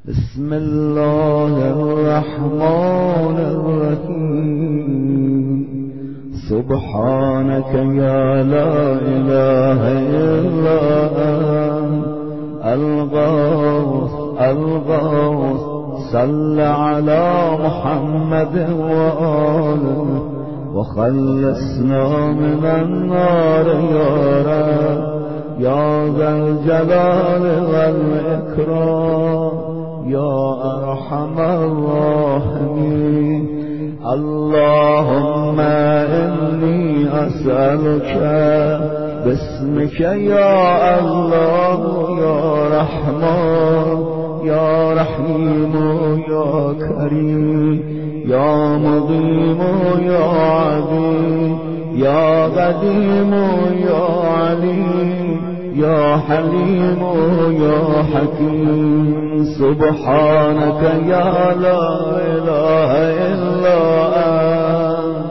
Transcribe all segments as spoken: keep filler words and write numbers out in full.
بسم الله الرحمن الرحيم سبحانك يا لا إله إلا أنت الغوث الغوث صل على محمد وآله وخلصنا من النار يا رب يا ذا الجلال والإكرام يا أرحم الراحمين. اللهم إني أسألك باسمك يا الله يا رحمن يا رحيم يا كريم يا مقيم يا عظيم يا قديم يا عليم يا حليم يا حكيم سبحانك يا لا إله إلا أنت.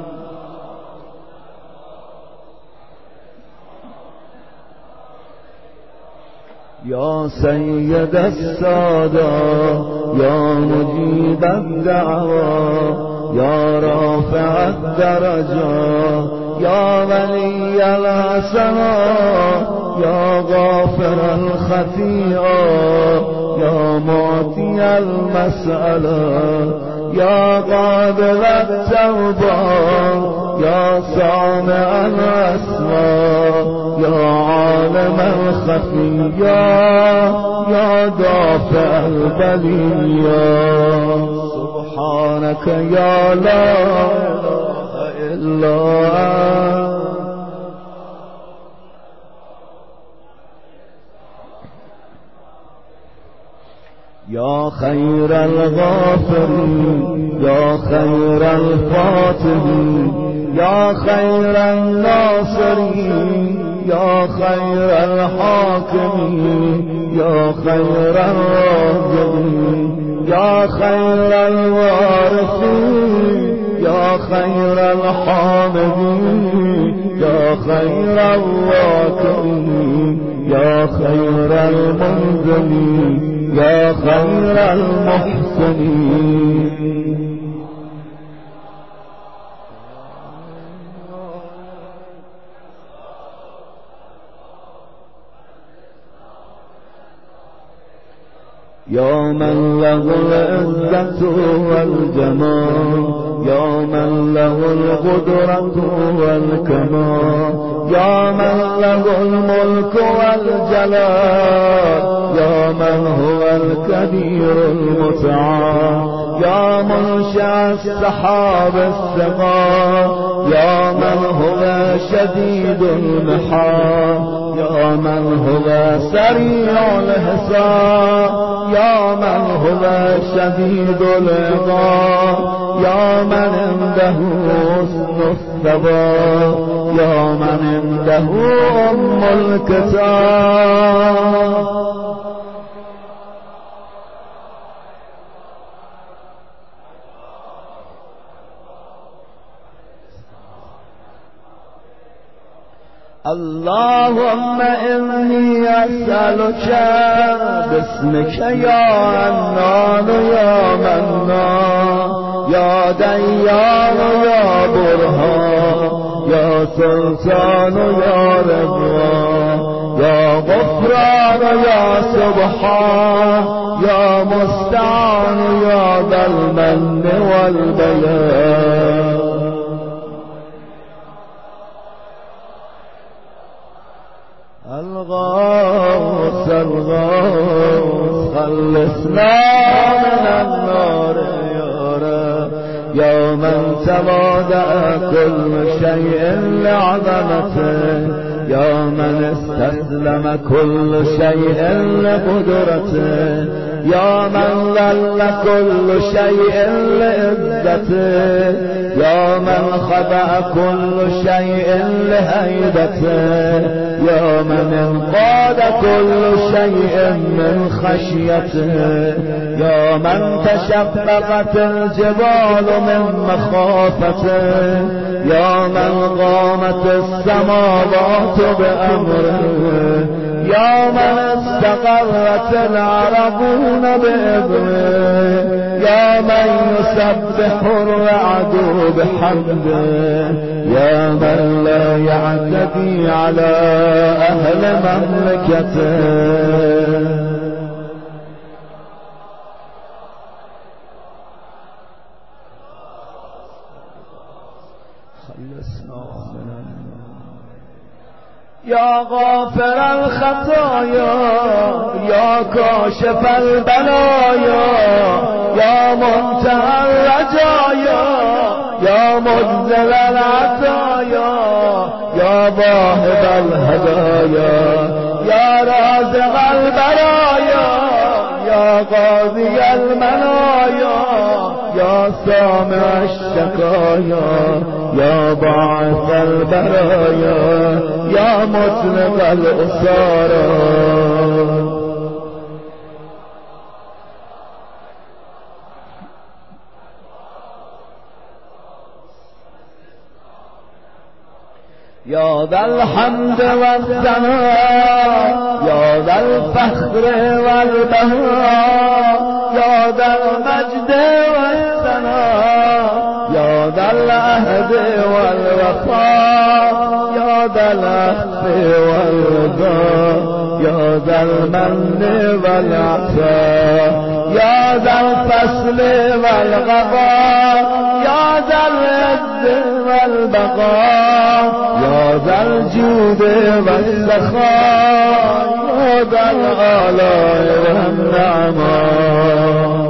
يا سيد السادة يا مجيب الدعوة يا رافع الدرجات يا ولي الحسنات يا غافر الخطيئات يا معطي المسألة يا قابل التوبة يا سامع الأسماء يا عالم الخفيات يا دافع البليات سبحانك يا لا إله إلا أنت. يا خير الغافرين يا خير الفاتحين يا خير الناصرين يا خير الحاكمين يا خير الراجعين يا خير الوارثين يا خير الحامدين يا خير الواكرين يا خير المنزلين يا خير المحسنين. يا من له العزة والجمال يا من له القدرة والكمال يا من له الملك والجلال يا من هو الكبير المتعال يا منشأ السحاب السماء يا من هو شديد المحال يا من هو سريع الحساب يا من هو شديد العقاب يا من عنده حسن الثبات يا من عنده أم الكتاب. اللهم إني أسألك باسمك يا عنان يا منان يا ديان يا برهان يا سلطان يا رضوان يا غفران يا سبحان يا مستعان يا ذا المن والبيان. الغوث الغوث خلصنا من النار يا رب يا من تواضع كل شيء لعظمته يا من استسلم كل شيء لقدرته يا من ذل كل شيء لعزته يا من خضع كل شيء لهيبته يا من انقاد كل شيء من خشيته يا من تشققت الجبال من مخافته يا من قامت السماوات بأمره يا من استقرت العربون بإذنه يا من يسبح الرعد بحمده يا من لا يعتدي على أهل مملكته يا غافر الخطايا يا كاشف البلايا يا منتهى الرجايا يا مجزل العطايا يا واهب الهدايا يا رازق البرايا يا قاضي المنايا يا سامع الشكايا يا باعث البرايا يا مطلق الأسارى يا ذا الحمد والثناء يا ذا الفخر والبهاء يا ذا المجد والثناء يا ذا العهد والوفاء يا ذا العفو والرضا يا ذا المن والعطاء يا ذا الفصل والغضاء يا ذا العز والبقاء يا ذا الجود والسخاء يا ذا الآلاء والنعماء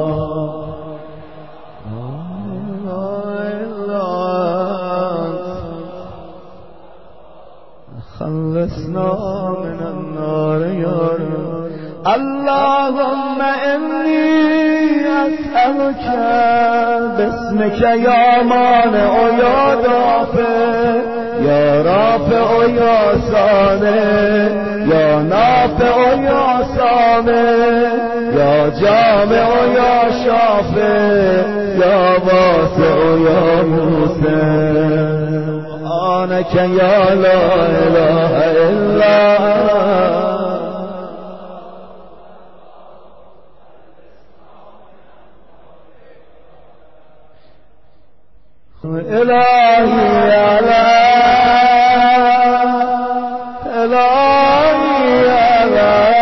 خلصنا من النار يا رب اللهم إني أسألك باسمك يا مانع يا دافع يا رافع يا صانع يا نافع يا سامع يا جامع يا شافع يا واسع يا موسى سبحانك يا لا إله إلا أنت إلهي يا لا إلهي يا لا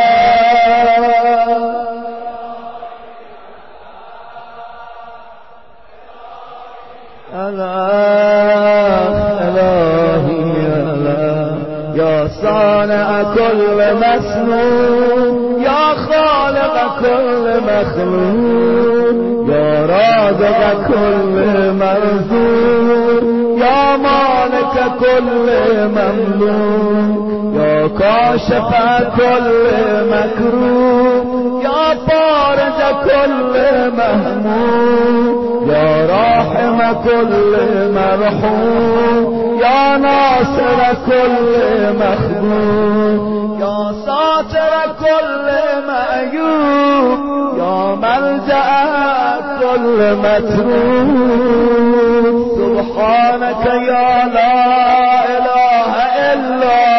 صانع كل مسنون يا خالق كل مخلوق يا رازق كل مرزوق يا مالك كل مملوك يا كاشف كل مكروه يا فارج كل مهموم يا راحم كل مرحوم يا ناصر كل مخدوم يا ساتر كل مأيوب يا ملجأ كل متروك سبحانك يا لا إله إلا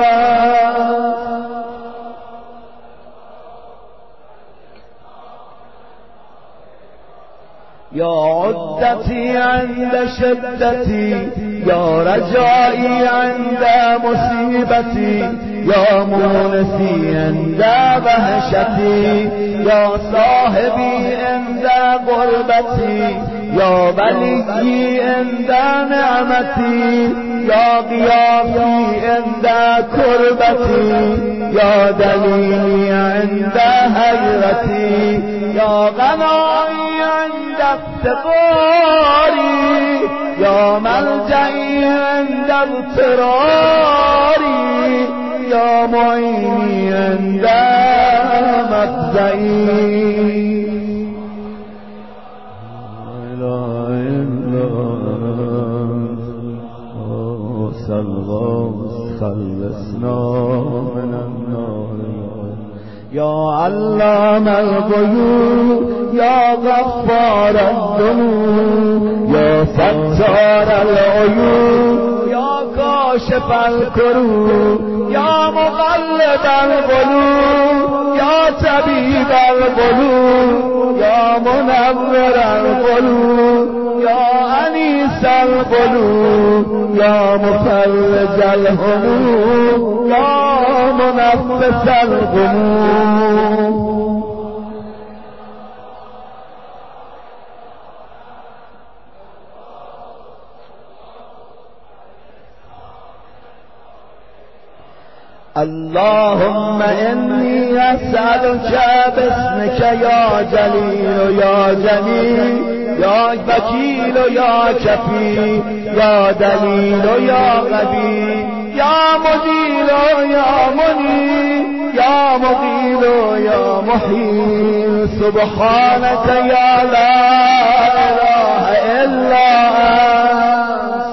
يا عدتي عند شدتي يا رجائي عند مصيبتي يا مونسي عند وحشتي يا صاحبي عند غربتي يا ولي عند نعمتي يا ضيافي عند كربتي يا دليلي عند هجرتي يا غنائي عند افتقاري يا ملجئي عند اضطراري يا معيني عند مفزعي خلصنا من النار يا علام الغيوب يا غفار الذنوب يا ستار العيوب يا کاشف الکروب یا مقلب القلوب یا طبیب القلوب یا منور القلوب یا انیس القلوب یا مفرج الهموم یا منفس الغموم. اللهم إني أسألك باسمك يا جليل يا جميل يا وكيل يا كفيل يا دليل يا غبي يا مدير يا منير يا مغيث يا محيي سبحانك يا لا إله إلا أنت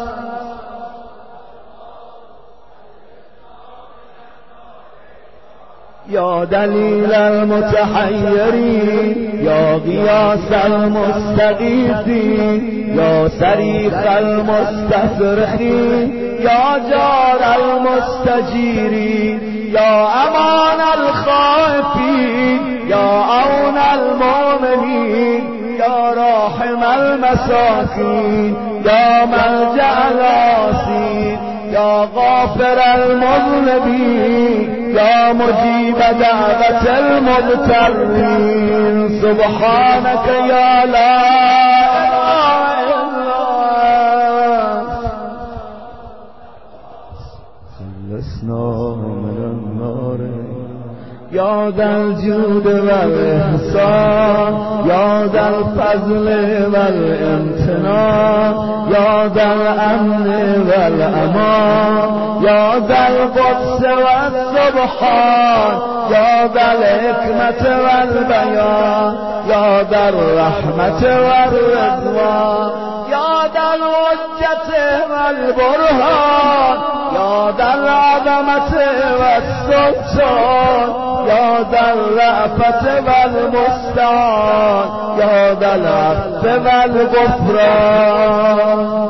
يا دليل المتحيرين يا غياث المستغيثين يا صريخ المستصرخين يا جار المستجيرين يا أمان الخائفين يا عون المؤمنين يا راحم المساكين يا ملجأ العاصين يا غافر المذنبين يا مجيب دعوة المضطرين سبحانك يا لا إله إلا أنت خلصنا من النار يا ذا الجود والإحسان يا ذا الفضل والامتنان يا ذا الأمن والأمان يا ذا القدس والسبحان يا ذا الحكمة والبيان يا ذا الرحمة والرضوان يا ذا الحجة والبرهان يا ذا العظمة والسلطان يا ذا الرأفة والمستعان يا ذا العفو والغفران.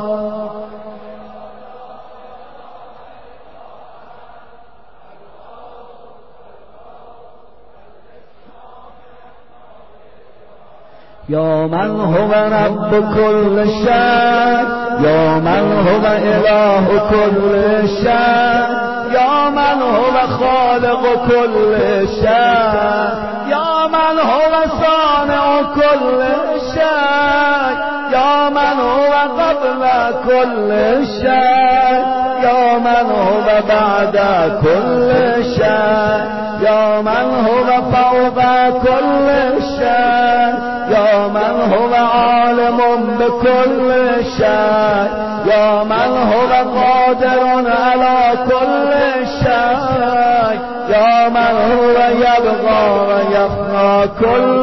يا من هو رب كل شيء يا من هو إله كل شيء يا من هو خالق كل شيء يا من هو صانع كل شيء يا من هو قبل كل شيء يا من هو بعد كل شيء يا من هو فوق كل شيء يا من هو عالم بكل شيء يا من هو قادر على كل شيء يا من هو يبغى ويفنى كل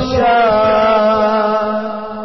شيء.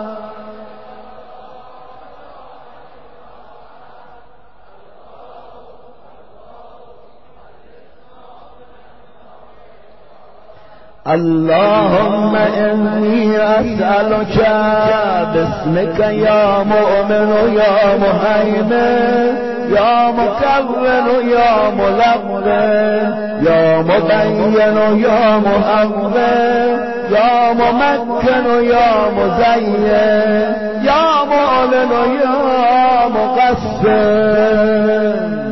اللهم إني أسألك باسمك يا مؤمن يا مهيمن يا مكون يا ملون يا مبين يا مؤول يا ممكن يا مزين يا مؤمن يا مقسم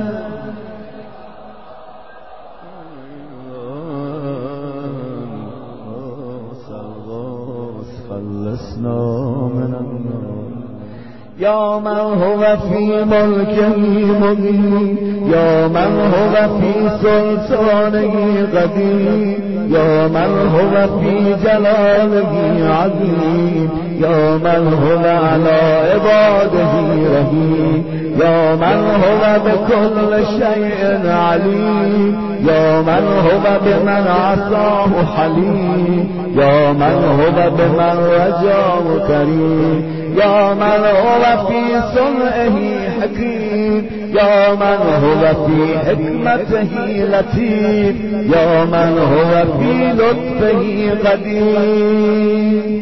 من النار يا من هو في ملكه مقيم يا من هو في سلطانه قدير يا من هو في جلاله عظيم يا من هو على عباده رحيم يا من هو بكل شيء عليم يا من هو بمن عصاه حليم يا من هو بمن رجاه كريم يا من هو في صنعه حكيم يا من هو في حكمته لطيف يا من هو في لطفه قدير.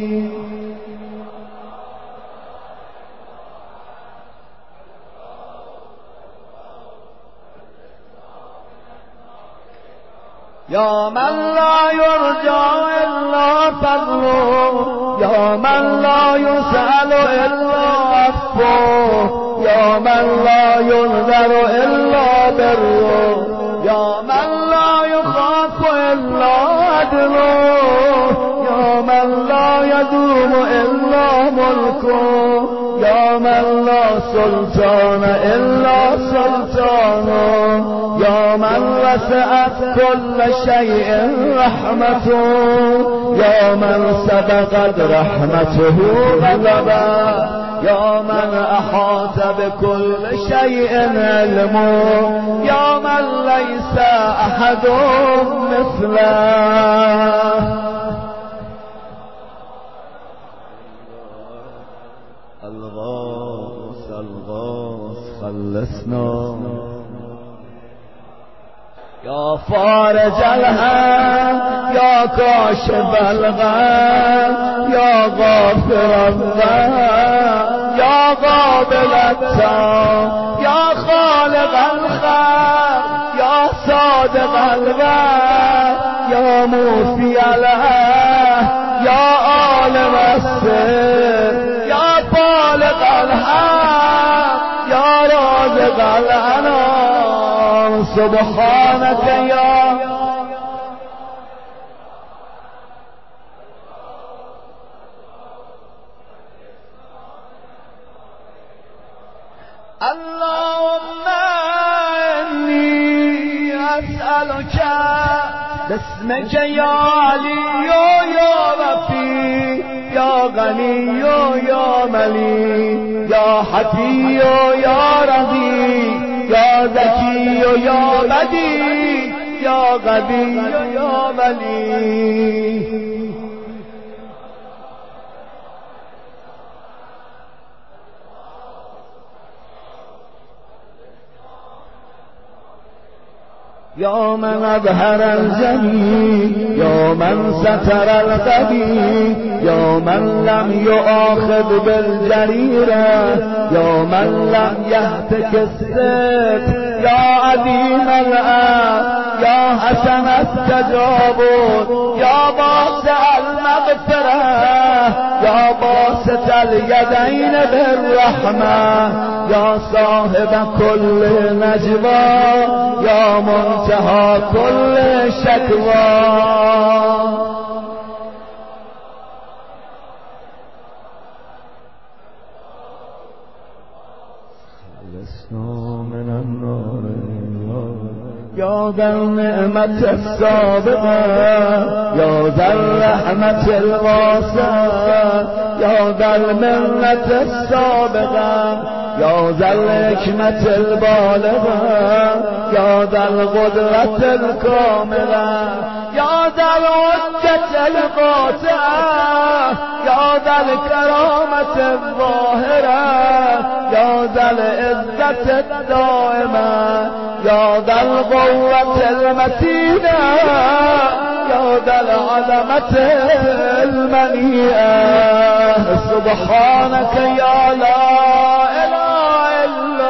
يا من لا يرجى إلا فضله، يا من لا يسأل إلا عفوه، يا من لا ينذر إلا بره، يا من لا يخاف إلا عدله، يا من لا يدوم إلا ملكه، يا من لا سلطان إلا سلطانه، يا من وسعت كل شيء رحمته، يا من سبقت رحمته غضبا، يا من أحاط بكل شيء علمه، يا من ليس أحد مثله. الغاث الغاث خلصنا، يا فارج الهم، يا كاشف الغم، يا غافر الذنب، يا قابل التوب، يا خالق الخلق، يا صادق الوعد، يا موفي العهد، يا عالم السر، يا خالق الحق، يا رازق الأنام، سبحانك يا اللهم إني أسألك باسمك يا علي يا رفيع يا غني يا مليك يا حفي يا رضي يا ذكي يا بديع يا غبي يا مليك يا من أظهر الجميل، يا من ستر القبيح، يا من لم يؤاخذ بالجريرة، يا من لم يهتك السيف، يا عظيم الآب، يا حسن التجاوز، يا باسع المغفرة، يا باسط اليدين بالرحمة، يا صاحب كل نجوى، يا منتهى كل شكوى. خلصنا من النار يا ذا النعمة السابقة، يا ذا الرحمة الواسعة، يا ذا المنة السابقة، يا ذا الحكمة البالغة، يا ذا القدرة الكاملة، يا ذا العزة القاطعة، يا ذا الكرامة الظاهرة، يا ذا العزة الدائمة، يا ذا القوة المتينة، يا ذا العظمة المنيئة. سبحانك يا لا إله إلا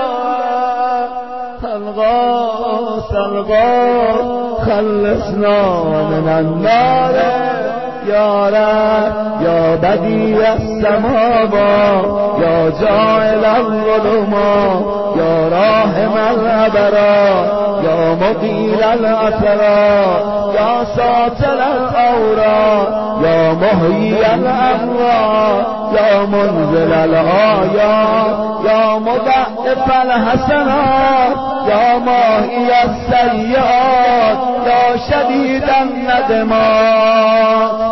الغاث الغاث خلصنا من النار يا رب، يا بديع السماوات، يا جاعل الظلمات، يا راحم الأبرار، يا مقيل الأثرات، يا ساتر الأوراق، يا محيي الأموات، يا منزل الآيات، يا مضاعف الحسنات، يا ماهي السيئات، يا شديد الندمات.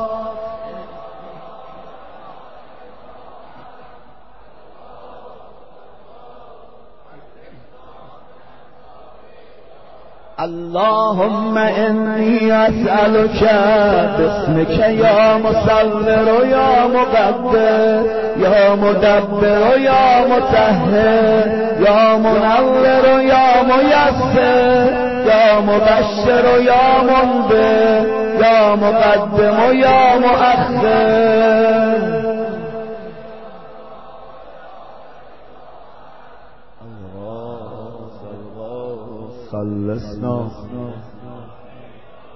اللهم إني أسألك باسمك يا مصور يا مقدر يا مدبر يا مطهر يا منور يا ميسر يا مبشر يا منذر يا مقدم يا مؤخر. خلصنا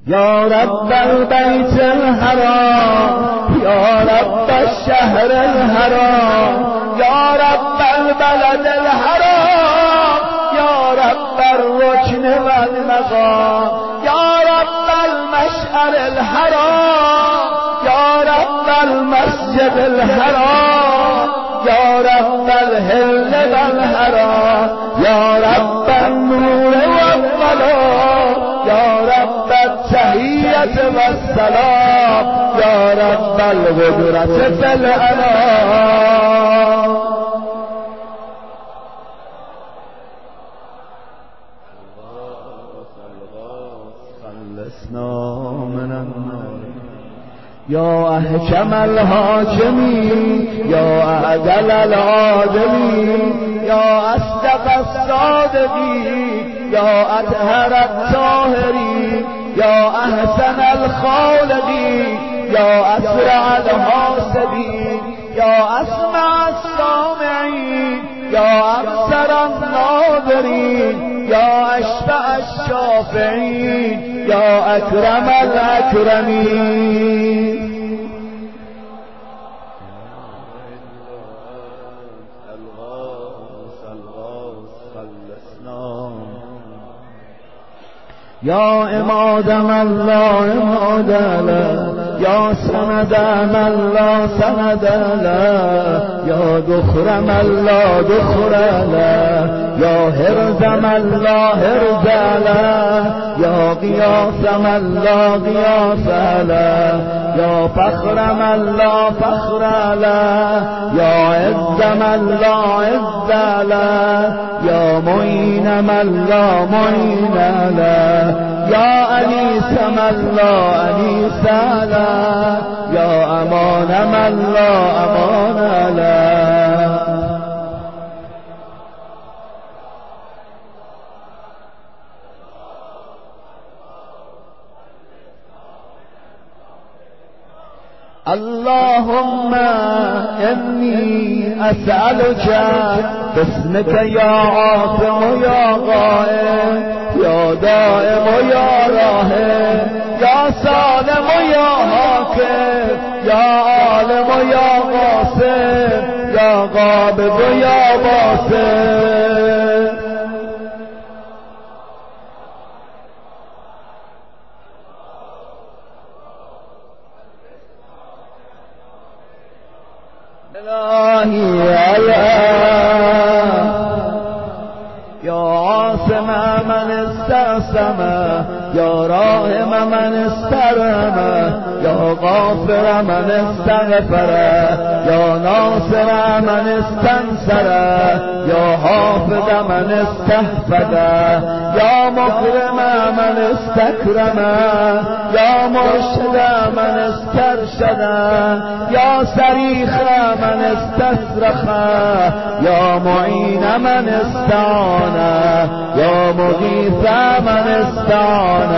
یا رب البیت الحرام یا رب الشهر الحرام یا رب البلد الحرام یا رب الرکن والمقام یا رب المشعر الحرام یا رب المسجد الحرام یا رب الهل والحرام یا رب النور والظلام یا رب التحیت والسلام یا رب القدرة فی الانام. خلصنا من النار یا احکم الحاکمین یا اعدل العادلین یا اصدق الصادقین یا اطهر الطاهرین یا احسن الخالقین یا اسرع الحاسبین یا اسمع السامعین یا اکثر الناظرین یا اشفع الشافعین یا اکرم الاکرمین. یا عماد من لا عماد له یا سند من لا سند له یا دخر من لا دخر له یا حرز من لا حرز له یا قیاس من لا قیاس له یا فخر من لا فخر له یا عز من لا عز له یا معین من لا معین له یا انیس من لا انیس له یا امان من لا امان له. اللهم انی اسألك باسمك یا عاصم یا قائم یا دائم یا راحم یا سالم یا حاکم یا عالم یا قاسم یا قابض یا باسم. الهی یا عاصم من استعصم یا راحم من استرحم یا غافر من استغفر یا ناصر من استنصر یا حافظ من استحفظ یا مکرم من استکرم یا مرشد من استرشد یا صریخ من استصرخ یا معین من استعان یا مغیث من استعان.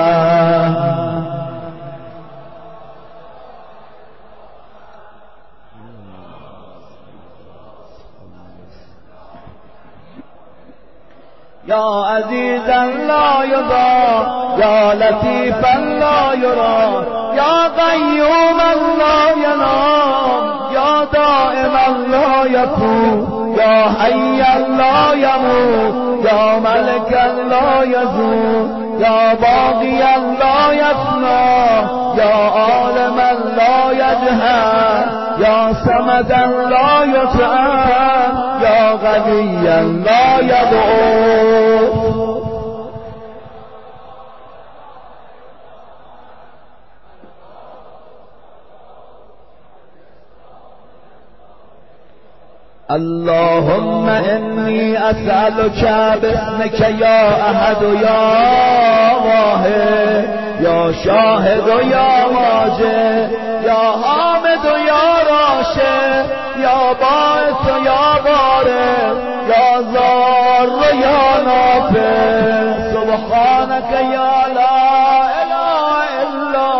یا عزیزا لا یضا یا لطیفا لا یرا یا قیوما لا ینام یا دائما لا یکون یا حیا لا یموت یا ملکا لا یزول یا باقیا لا یفنا یا عالما لا یجهل یا صمدا لا یطعم یا غنیا لا یضعف. اللهم انی اسألک باسمک یا احد یا واحد یا شاهد یا ماجد یا حامد یا راشد یا باعث یا بارئ یا ضار یا نافع سبحانک یا لا اله الا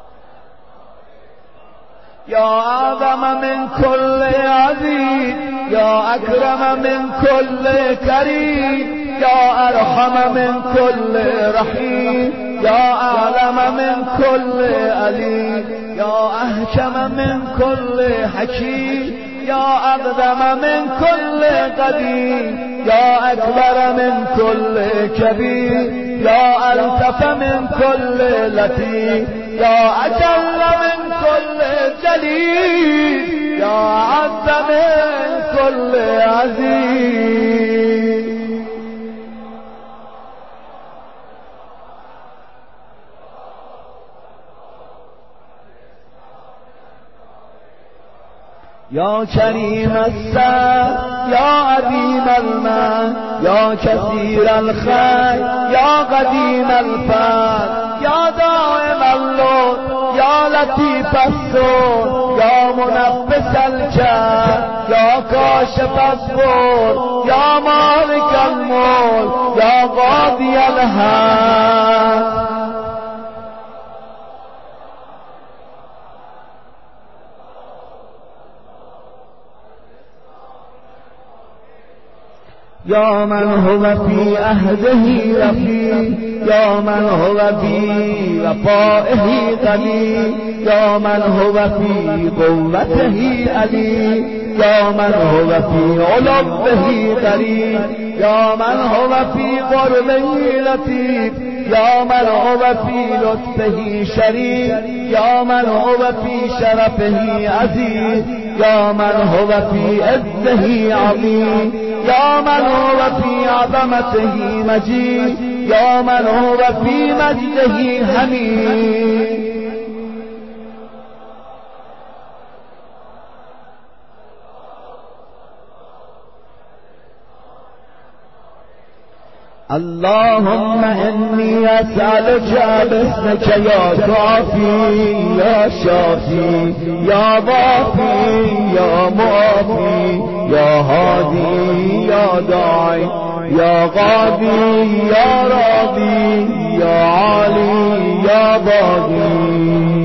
یا اعظم من كل عزیز یا اکرم من کل کریم یا ارحم من کل رحیم یا اعلم من کل علی یا احکم من کل حکیم یا اقدم من کل قدیم یا اکبر من کل کبیر یا الطف من کل لطیف یا اجل من کل جلیل یا عز من کل عزیز. یا کریم السر یا عظیم المن یا کثیر الخیر یا قدیم الفضل یا دائم اللطف یا لطیف الصور یا منفس الجهل یا کاشف الضر یا مالک الملک یا قاضی الحق. یا من هو فی عهده رفیع یا من هو فی وفائه قوی یا من هو فی قوته علی یا من هو فی علوه قریب یا من هو فی قربه لطیف یا من هو فی لطفه شریف یا من هو فی شرفه عزیز یا من هو فی عزه عظیم یا من هو فی عظمته مجید یا من هو فی مجده حمید. اللهم انی اسألک باسمک یا کافی یا شافی یا وافی یا معافی یا هادی یا داعی یا قاضی یا راضی یا عالی یا باقی.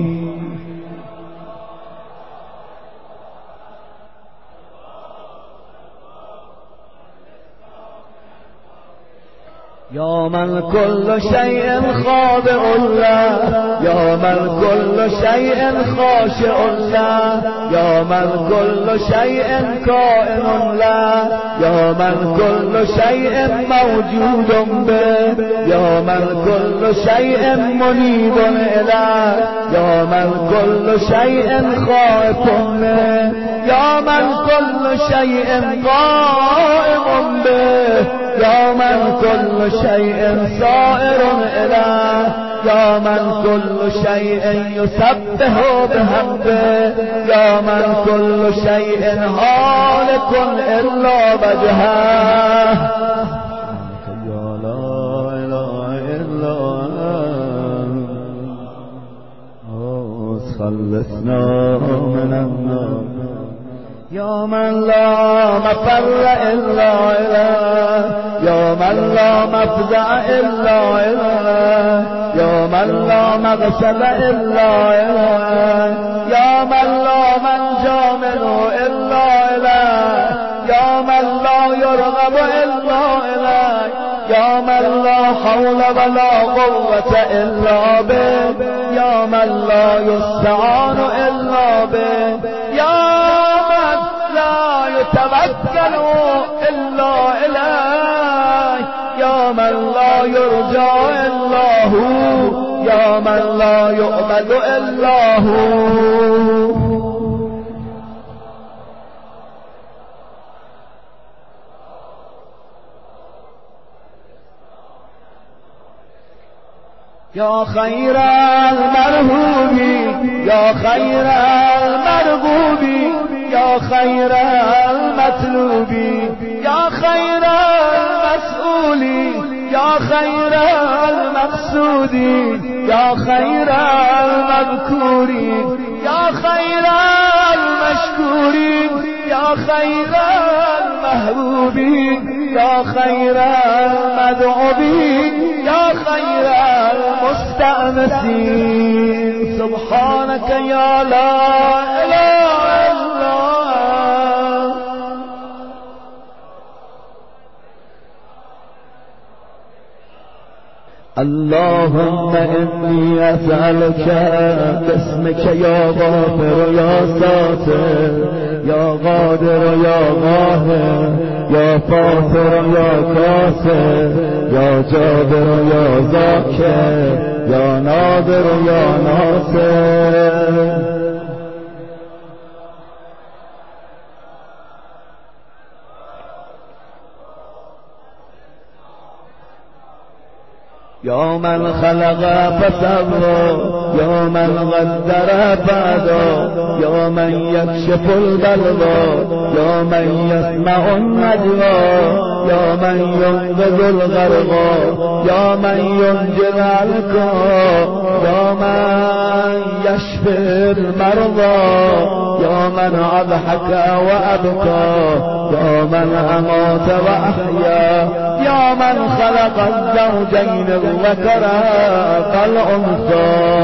یا من کل شیء خاضع له یا من کل شیء خاشع له یا من کل شیء کائن له یا من کل شیء موجود به یا من کل شیء منیب الیه یا من کل شیء خائف منه یا من کل شیء قائم به یا من کل شیء سائر الیه یا من کل شیء یسبح بحمده یا من کل شیء هالک الا وجهه. یا لا اله الا انت خلصنا من النار یا من لا مفر الا اله یا من لا مفزع الا اله یا من لا مغسل الا اله یا من لا منجا منه الا اله یا من لا یرغب الا اله یا من لا حول ولا قوة الا به یا من لا یستعان الا به یا يتوكل إلا إليه يا من لا يرجى إلا هو يا من لا يؤمن إلا هو. يا خير المرهوب يا خير المرغوب يا خير المطلوب يا خير المسؤول يا خير المقصود يا خير المذكور يا خير المشكور يا خير المحبوب يا خير المدعو يا خير المستأنسين. سبحانك يا لا إله إلا اللهم إني أسألك باسمك يا غافر يا ساتر يا قادر يا قاهر يا فاطر يا كاسر يا جابر يا ذاكر يا ناظر يا ناصر. يا من خلق فسوى يا من قدر فهدى يا من يكشف البلوى يا من يسمع النجوى يا من ينقذ الغرقى يا من ينجي الهلكى يا من يشفي المرضى يا من أضحك وأبكى يا من أمات وأحيا يا من خلق الزوجين الذكر والأنثى.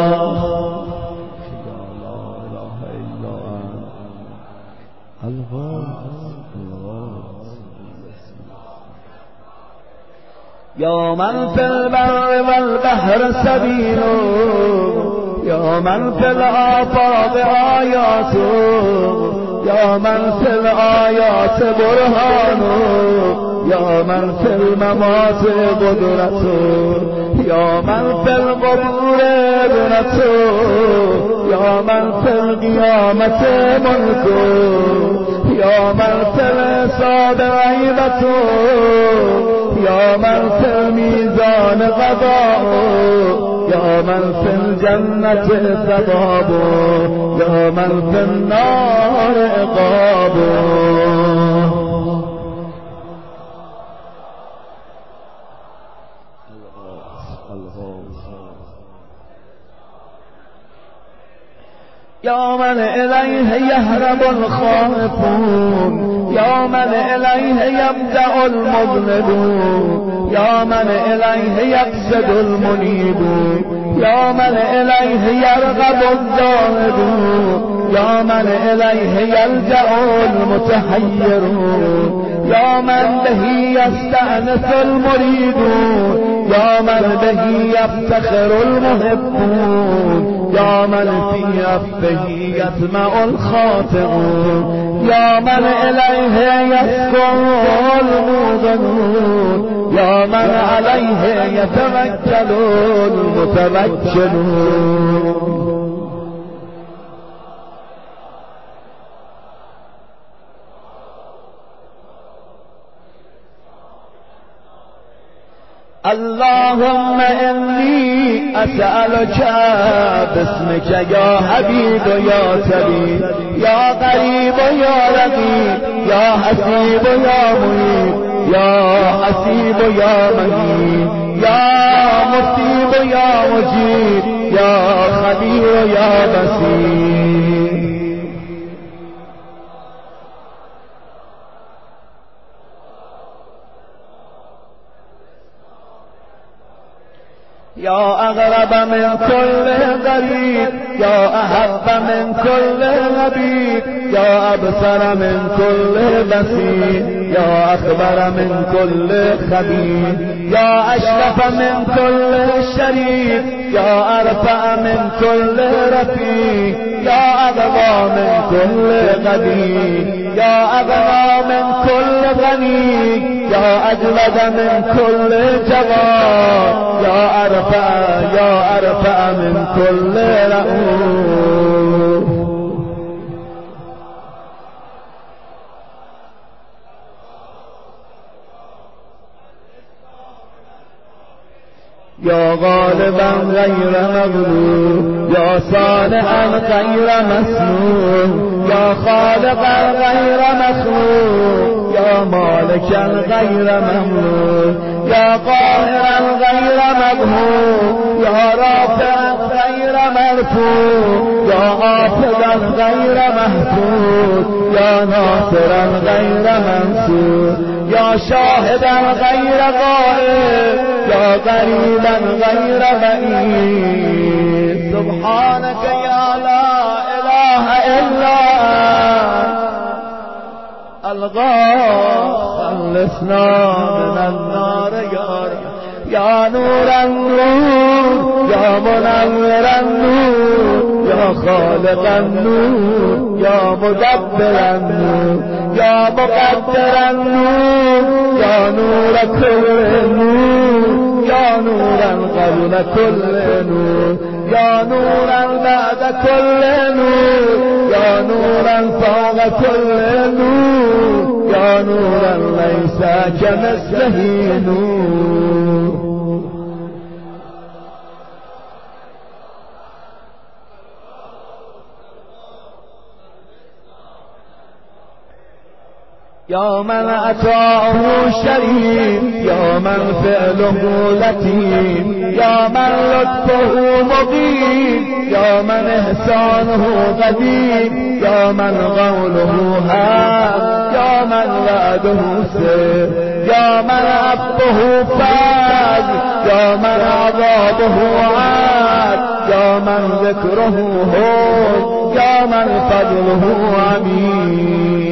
يا من في البر والبحر سبيل يا من في الآفاق آيات يا من في الآيات برهان يا من في الممات قدرته يا من في القبور ابنته يا من في القيامة ملكه يا من في الحساب عيبته يا من في الميزان قضاؤه يا من في الجنة ثوابه يا من في النار عقابه. يا من إليه يهرب الخائفون يا من إليه يبدأ المذنبون يا من إليه يقصد المنيبون يا من إليه يرغب الزاهدون يا من إليه يلجأ المتحيرون يا من به يستأنس المريدون يا من به يفتخر المحبون يا من في أفه يطمع الخاطئون يا من إليه يسكن الموغنون يا من عليه يتوكل المتوكلون. اللهم إني أسألك باسمك يا حبيب يا سبيب يا قريب يا رقيب يا حسيب يا منيب يا حسيب يا منيب يا مصيب يا مجيب يا خبير يا بصير. يا أغرب من كل غريب يا أحب من كل غبيب يا أبصر من كل بصير يا أخبر من كل خبير يا أشرف من كل شريف يا أرفع من كل رفيع يا أغنى من كل غني يا أغنى من كل غني يا أجود من كل جواد يا أرفع يا أرفع من كل رؤوف. يا غالبا غير مغلوب يا صانعا غير مسلوب يا خالقا غير مخلوق يا مالكا غير مملوك يا قاهرا غير مقهور يا رافعا غير مرفوع يا حافظا غير محفوظ يا ناصرا غير منصور يا شاهدا غير غائب يا قريبا غير بعيد. سبحانك يا لا إله إلا الغاث خلصنا من النار يا رب یا نور النور یا منور النور یا خالق النور یا مدبر النور یا مقدر النور یا نور كل نور یا نورا قبل كل نور یا نورا بعد كل نور یا نورا فوق كل نور یا نورا ليس كمثله نور. یا من عطاؤه شریف یا من فعله لطیف یا من لطفه مقیم یا من احسانه قدیم یا من قوله حق یا من وعده صدق یا من عفوه فضل یا من عذابه عدل یا من ذکره حب یا من فضله عمیم.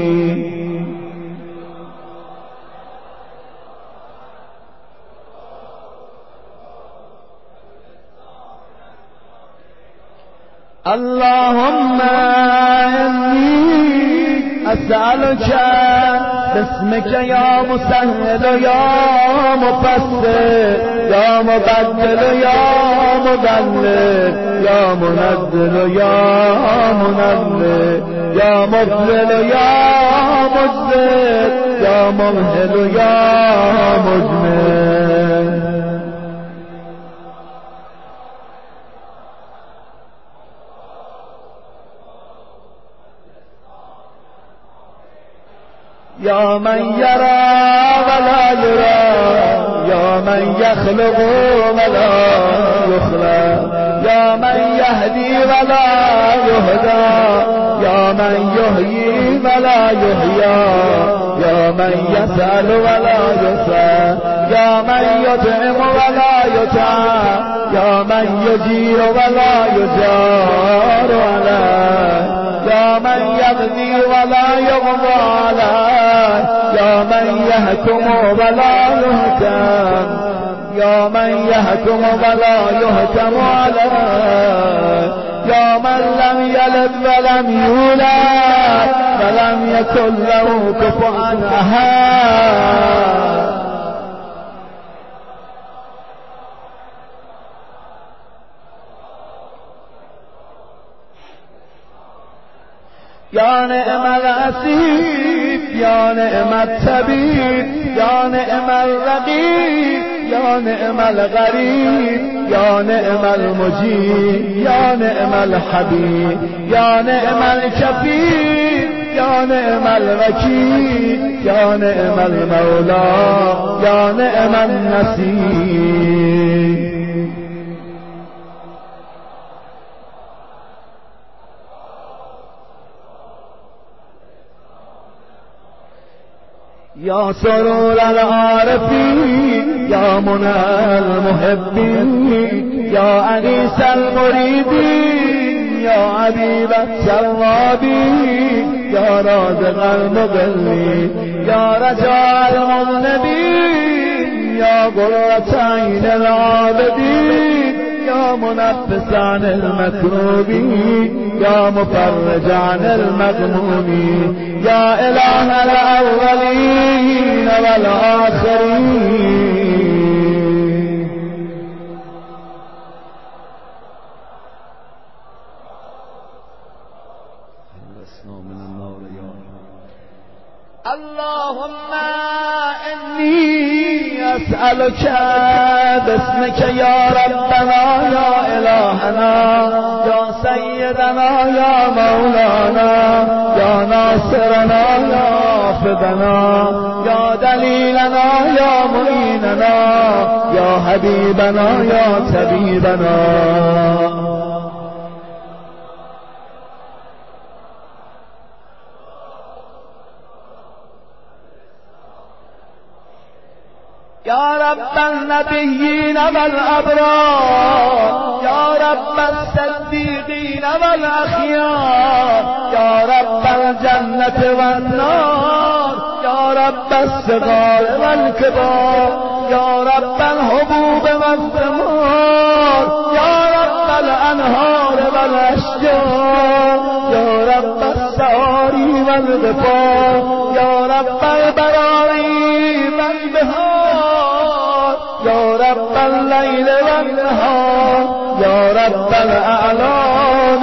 اللهم إني أسألك باسمك يا مسهل يا مفسر يا مبدل يا مضلل يا منزل يا منزل يا مضلل يا مجزل يا ممهل يا مجمل. يا من يرى ولا يرى يا من يخلق ولا يخلق يا من يهدي ولا يهدى يا من يحيي ولا يحيى يا من يسأل ولا يسأل يا من يطعم ولا يطعم يا من يجير ولا يجار عليه يا من يقضي ولا يقضى عليه يا من يحكم ولا يحكم يا من يحكم ولا يحكم عليه يا من لم يلد ولم يولد ولم يكن له كفوا أحد. يا نعم الأسيب يا نعم الطبيب يا نعم الرقيب يا نعم الغريب يا نعم المجيب يا نعم الحبيب يا نعم الشفيع يا نعم الوكيل يا نعم المولى يا نعم النصير. يا سرور العارفين يا منى المحبين يا أنيس المريدين يا حبيب التوابين يا رازق المضلين يا رجاء المذنبين يا قرة عين العابدين يا منفس عن المكروبين يا مفرج عن المغمومين يا إله الأولين والآخرين. اللهم إني أسألك باسمك يا ربنا يا إلهنا يا سيدنا يا مولانا يا ناصرنا يا حافظنا يا دليلنا يا معيننا يا حبيبنا يا طبيبنا. يا رب النبيين والأبرار يا رب الصديقين والأخيار يا رب الجنة والنار يا رب الصغار والكبار يا رب الحبوب والثمار يا رب الأنهار والأشجار يا رب السعاري والغفار يا رب البراري والبهار يا رب الليل والنهار يا رب الأعلام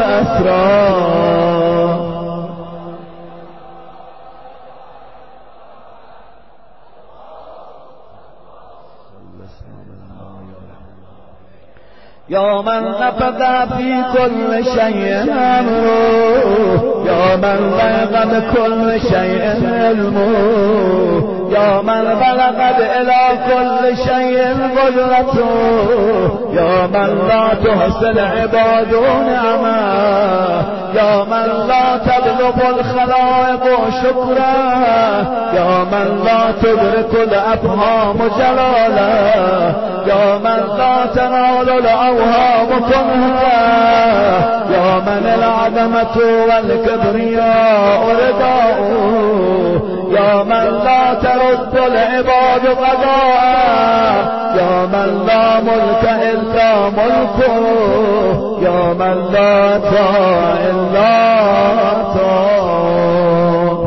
والأسرار يا من نفذ في كل شيء أمره يا من بلغ كل شيء علمه يا من بلغت إلى كل شيء قدرته يا من لا تحصي العباد نعمه يا من لا تبلغ الخلائق شكره يا من لا تدرك الأفهام جلاله يا من لا تنال الأوهام كنها يا من العظمة والكبرياء رداؤه يا من لا ترد العباد قضاءه يا من لا ملك إلا ملكه يا من لا طاع إلا طاع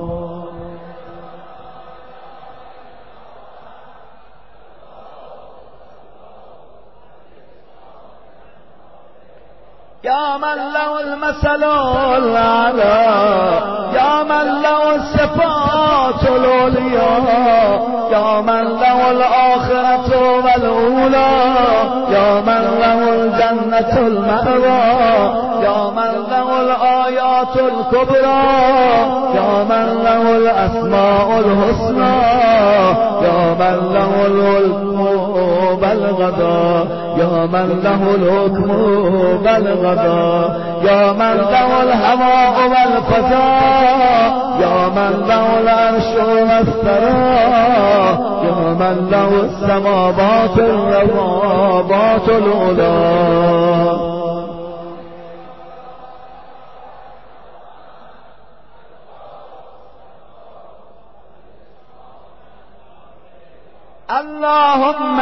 يا من له المثل الأعلى يا من له الصفات العليا يا من له الآخرة والأولى يا من له الجنة المأوى يا من له الآيات الكبرى يا من له الأسماء الحسنى يا من له الحكم بالغضا يا من له الحكم بالغضا يا من له الهواء والفضاء يا من له العرش والثرى يا من له السماوات الربابات العلا اللهم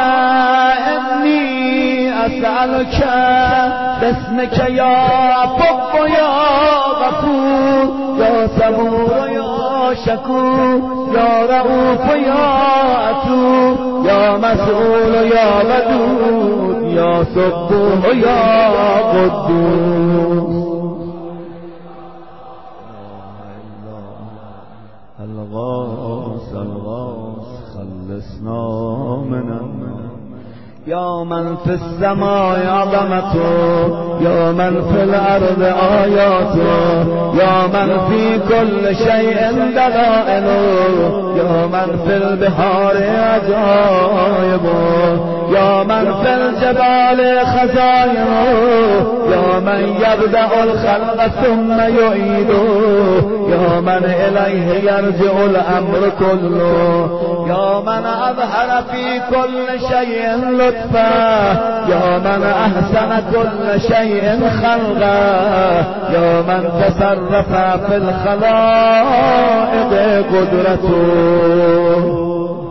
إني أسألك باسمك يا رب يا غفور يا صبور يا شكور يا رؤوف يا عتوب يا مسؤول يا ودود يا صبور يا قدوس الغاث الغاث خلصنا من يا من في السماء عظمته يا من في الأرض آياته يا من في كل شيء دلائله يا من في البحار عجائبه يا من في الجبال خزائنه يا من يبدأ الخلق ثم يعيده يا من إليه يرجع الأمر كله يا من أظهر في كل شيء لطفا يا من أحسن كل شيء خلقا يا من تصرف في الخلائق قدرته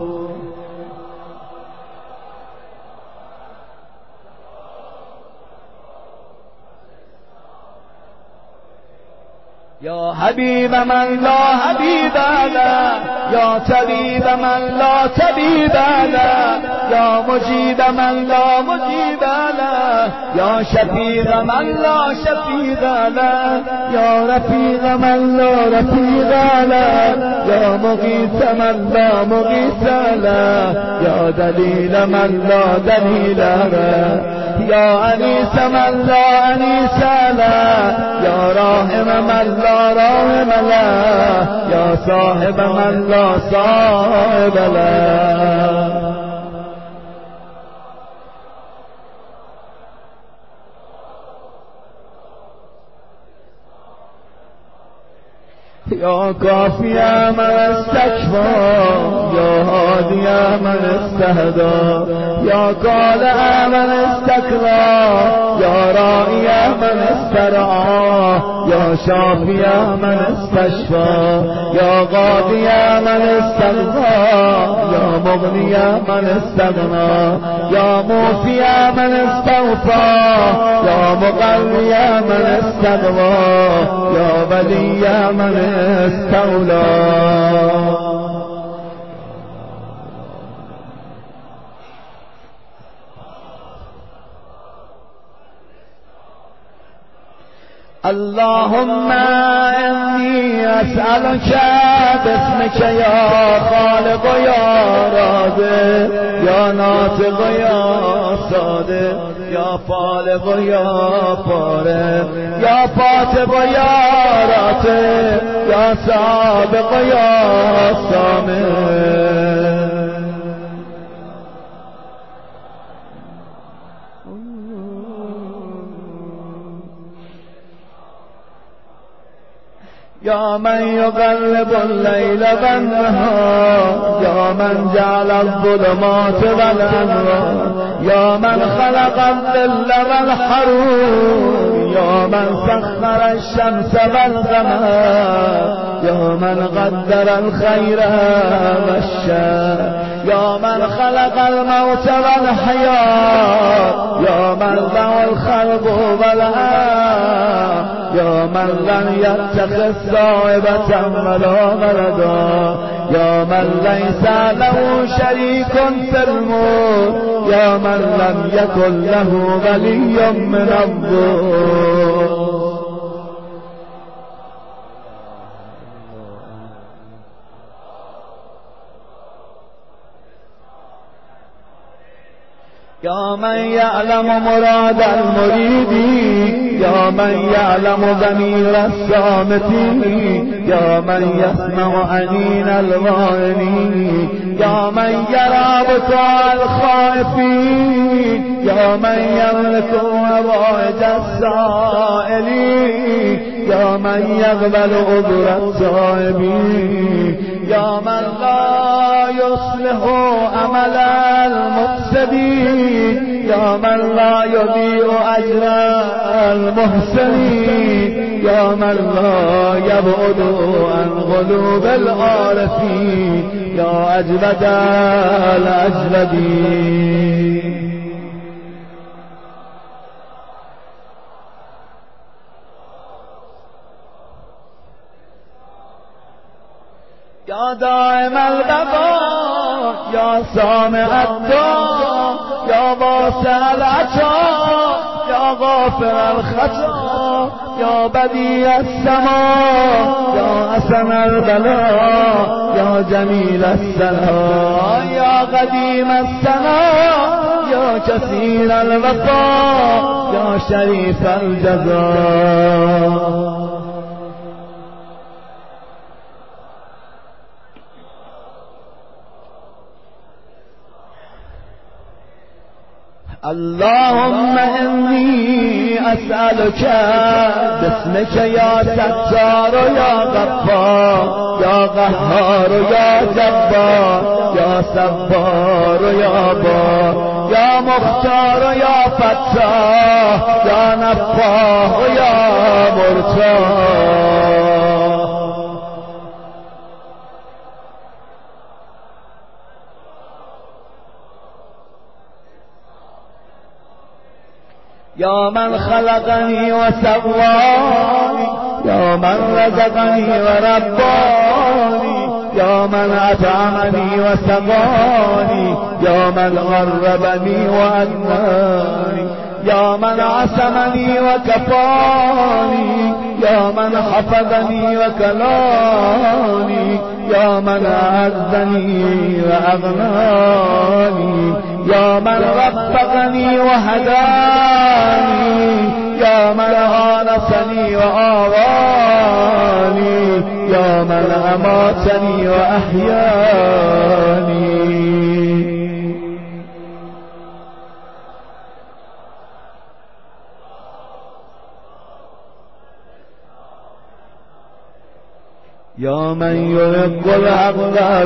يا حبيب من لا حبيب له يا طبيب من لا طبيب له يا مجيب من لا مجيب له يا شفيع من لا شفيع له يا رفيق من لا رفيق له يا مغيث من لا مغيث له يا دليل من لا دليل له يا أنيس من لا أنيس له يا راحم من لا راحم له يا صاحب من لا صاحب له يا كافي من استكفى يا هادي من استهدى يا قالع من استكبر يا راعي من من استرعى يا شافي من استشفى يا قاضي من استغفى يا مغني من استغنى يا موفي من استوفى يا مقوي من استغوى يا ولي من استولى. اللهم إني أسألك باسمك يا خالق يا رازق يا ناطق يا صادق يا فالق يا فارق يا فاتق يا راتق يا سابق يا سامق. يا من يقلب الليل والنهار يا من جعل الظلمات والأنوار يا من خلق الظل والحرور يا من سخر الشمس والقمر يا من قدر الخير والشر يا من خلق الموت والحياة يا من له الخلق والأمر يا من لم يتخذ صاحبة ولا ولدا يا من ليس له شريك في الملك يا من لم يكن له ولي من الظلم. يا من يعلم مراد المريد يا من يعلم ضمير الصامتين يا من يسمع أنين الغائبين يا من يرى بكاء الخائفين يا من يملك حوائج السائلين يا من يقبل عذر التائبين يا من لا يصلح عمل المفسدين يا من لا يضيع أجر المحسنين يا من لا يبعد عن قلوب العارفين يا أجود الأجودين. يا دائم البقاء يا سامع الدعاء يا واسع العطاء يا غافر الخطا يا بديع السماء يا حسن البلاء يا جميل السلام يا قديم السماء يا كثير الوفاء يا شريف الجزاء. اللهم إني أسألك باسمك يا ستار يا غفار يا قهار يا جبار يا صبار يا بار يا مختار يا فتاح يا نفاح يا مرتاح. يا من خلقني وسواني يا من رزقني ورباني يا من أطعمني وسقاني يا من غربني وأدناني يا من عصمني وكفاني يا من حفظني وكلاني يا من أعزني وأغناني يا من رفقني وهداني يا من آنسني وآواني يا من أماتني وأحياني. يا من يحق الحق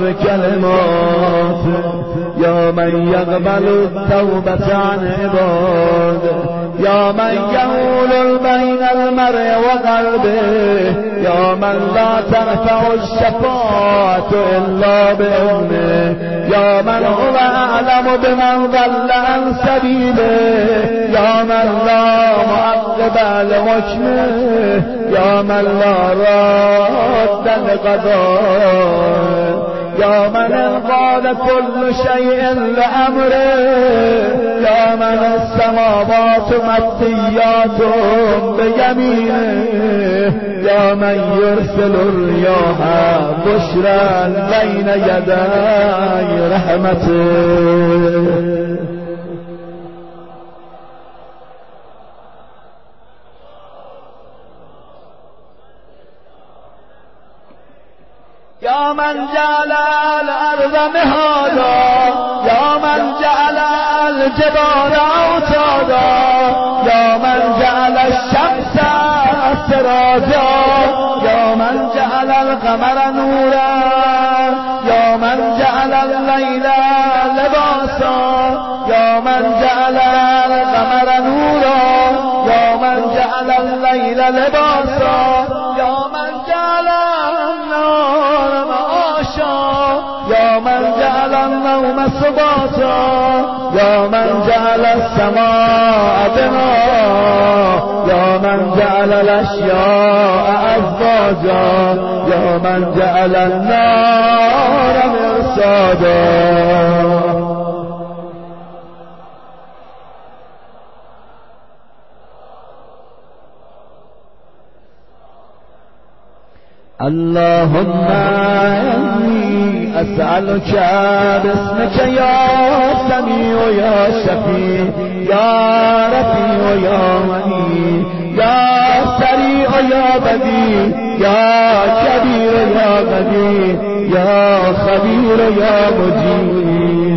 بكلماته يا من يقبل التوبة عن عباده یا من یحول بین المرء و قلبه یا من لا تنفع الشفاعة الا بإذنه یا من هو اعلم بمن ضل عن سبیله یا من لا معقب لحکمه یا من لا راد لقضائه یا من انقاد كل شيء لأمره یا من السماوات مطویات بیمینه یا من یرسل الریاح بشرا بین یدی رحمته یا من جعل الارض مهادا یا من جعل الجبال اوتادا یا من جعل الشمس سراجا یا من جعل القمر نورا یا من جعل الليل لباسا یا من جعل القمر نورا یا من جعل الليل لباسا یا من جعل النار معاشا یا من جعل النوم سباتا یا من جعل السماء بناء یا من جعل الاشیاء ازواجا یا من جعل النار مرصادا اللهم إني أسألك باسمك يا سميع يا شفيع يا رفيع يا مني يا سريع يا بديع يا كبير يا بديع يا خبير يا مجيب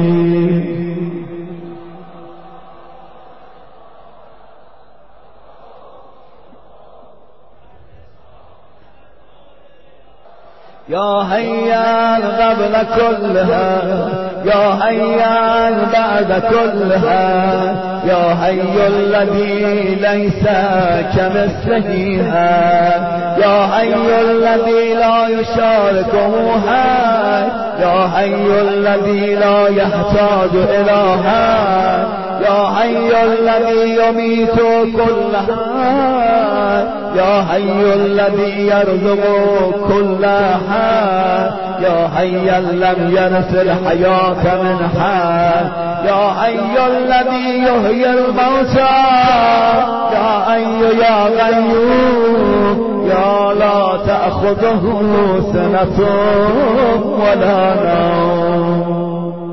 يا حيا قبل كلها يا حيا بعد كلها يا حي الذي ليس كمثله يا حي الذي لا يشاركه حي يا حي الذي لا يحتاج إلى حي يا حي الذي يميت كل حي يا حي الذي يرزق كل حي يا حيا لم يرث الحياة من حي يا حي الذي يحيي الموتى يا حي يا قيوم يا لا تأخذه سنة ولا نوم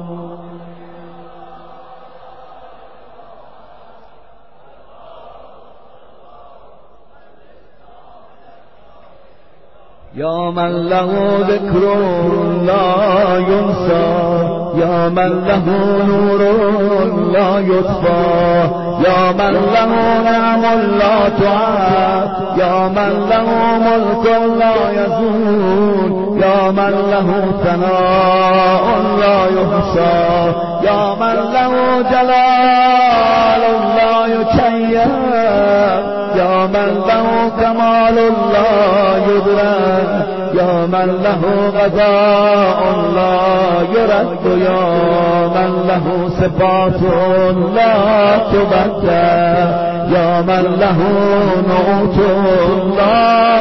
يا من له ذكر لا ينسى يا من له نور لا يطفى يا من له نعم لا تعاد يا من له ملك لا يزول يا من له ثناء لا يحصى يا من له جلال لا يكيف يا من له كمال لا يدرك يا من له غضاء لا يرد يا من له صفات لا تبدل يا من له نعوت لا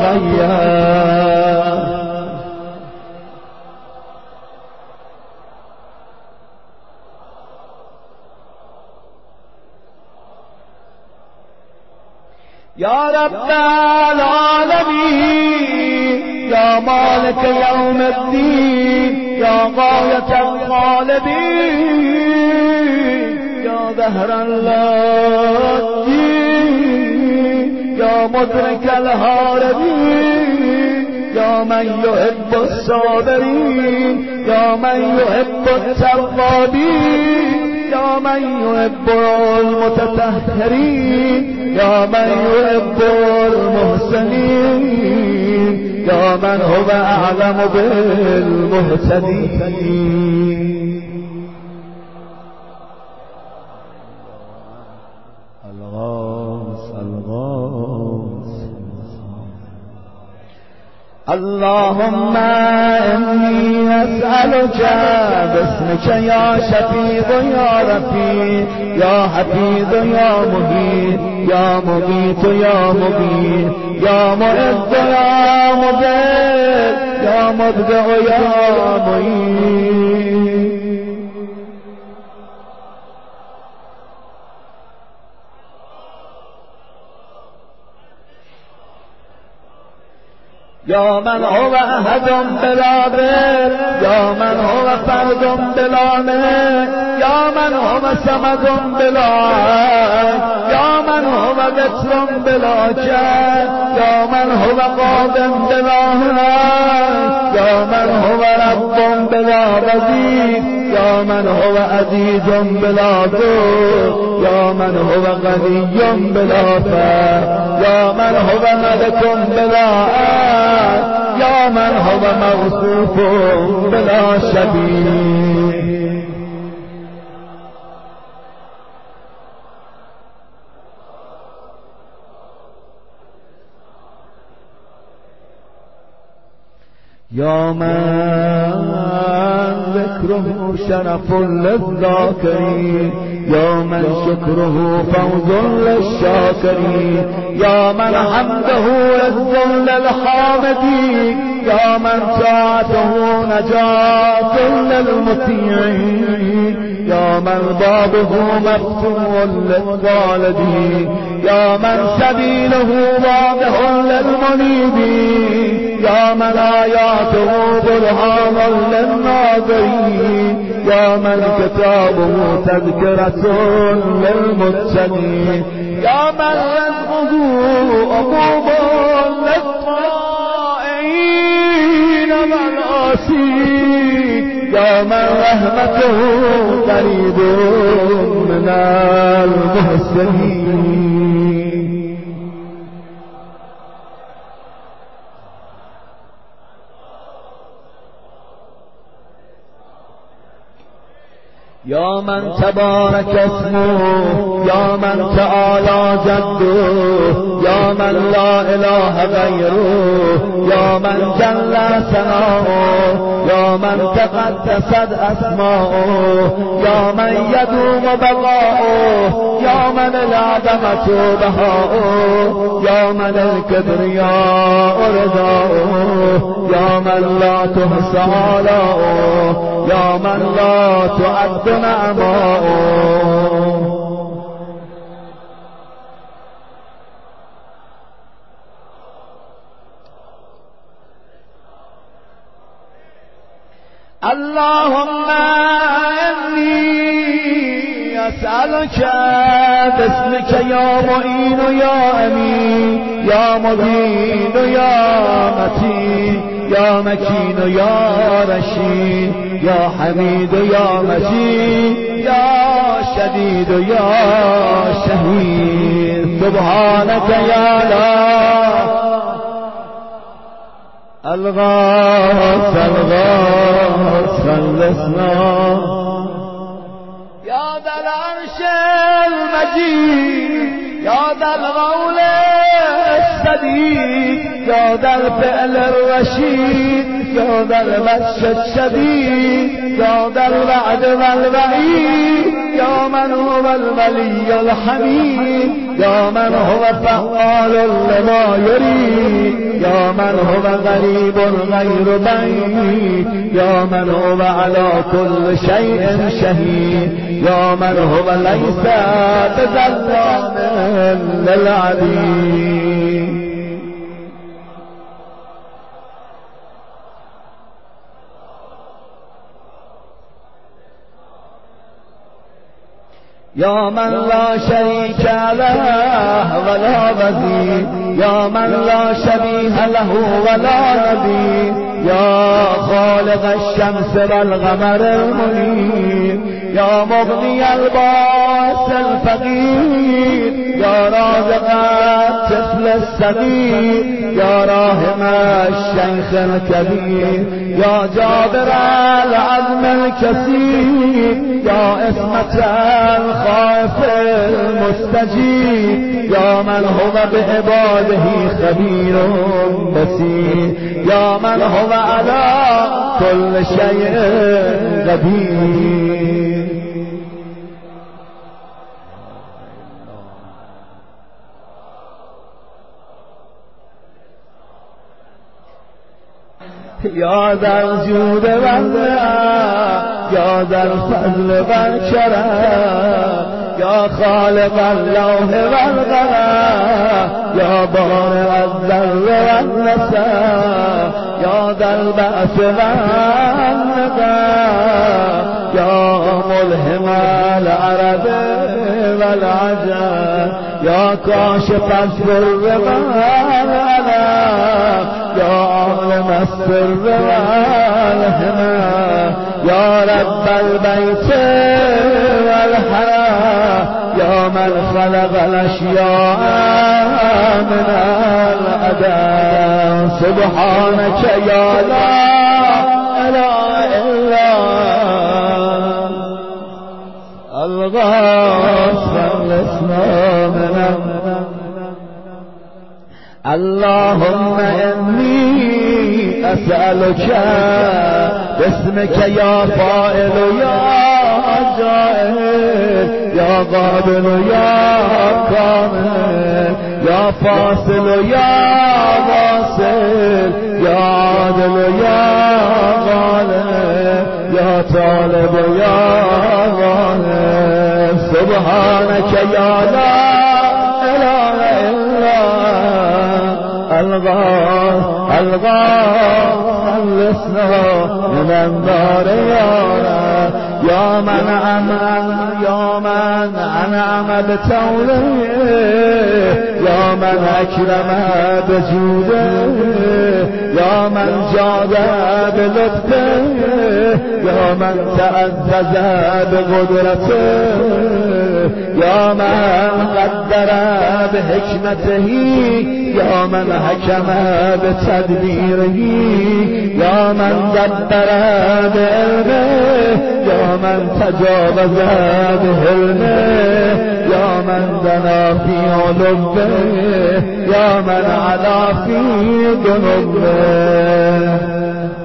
تغير يا رب العالمين يا مالك يوم الدين يا غاية الغالبين يا ظهر اللاجين يا مدرك الهاربين يا من يحب الصابرين يا من يحب التوابين يا من يحب المتطهرين يا من يحب المحسنين يا من هو أعلم بالمهتدين الغوث الغوث اللهم إني أسألك باسمك يا شفيع يا رفيع يا حفيظ يا مهين يا مميت يا مبين يا معز يا مذل يا مبدع يا معين يا من هو أحد بلا بر يا من هو فرد بلا مر يا من هو صمد بلا عين يا من هو بتر بلا جد يا من هو قادم بلا هنر يا من هو رب بلا رزيق يا من هو عزيز بلا ذل يا من هو غني بلا فقر يا من هو ملك بلا عين يا من هو موصوف بلا شبيه يا من ذكره شرف للذاكرين يا من شكره فوز للشاكرين يا من حمده عز للحامدين يا من طاعته نجاة للمطيعين يا من بابه مفتوح للخالدين يا من سبيله واضح للمنيبين يا من آياته برهان للناظرين يا من كتابه تذكرة للمتقين يا من رزقه عقوب للطائعين والعاصين يا من رحمته قريب من المحسنين يا من تبارك اسمه يا من تعالى جده يا من لا إله غيره يا من جل ثناؤه يا من تقدست أسماؤه يا من يدوم بقاؤه يا من العظمة بهاؤه يا من الكبرياء رضاؤه يا من لا تحصى آلاؤه يا من لا تعد نعماؤه اللهم إني أسألك باسمك يا معين يا أمين يا مبين يا متين يا مكين يا رشيد يا حميد يا مجيد يا شديد يا شهيد سبحانك يا لا الغاث الغاث خلصنا يا ذا العرش المجيد يا ذا الغول السديد يا ذا الفعل الرشيد يا ذا البطش الشديد يا ذا الوعد والوعيد يا من هو الولي الحميد يا من هو فعال لما يريد يا من هو غريب غير بعيد يا من هو على كل شيء شهيد يا من هو ليس بظلام للعبيد يا من لا شريك له ولا وزير يا من لا شبيه له ولا نظير يا خالق الشمس والقمر المنير یا مغنی الباس الفقیر یا رازق الطفل الصغیر یا راحم الشیخ الکبیر یا جابر العظم الکثیر یا اسمت الخائف المستجیر یا من هو بعباده خبیر بصیر یا من هو علی كل شيء قدير. یا در جود و یا در فضل و کرم یا خالق اللوح و القلم یا بارئ الذر و النسب یا در البعث و النقم یا ملهم العرب و العجم یا کاشف الضر و الألم یا عالم السر و الهمم یا رب البیت و الحرم یا من خلق الاشیاء من العدم سبحانك یا لا اله الا الغاص الاسلام اللهم انی اسألك باسمك یا فاعل یا جائر یا قابل یا کامل یا فاصل یا واصل یا عادل یا غالب یا طالب یا غالب سبحانك یا لا اله الا الغاث الغاث خلصنا من النار يا رب يا من أنعم يا من أنعم بتوله يا من أكرم بجوده يا من جاد بلطفه يا من تعزز بقدرته يا من قدر بحكمته يا من حكم بتدبيره يا من دبر بعلمه يا من تجاوز بحلمه يا من دنا في علوه يا من علا في جنوبه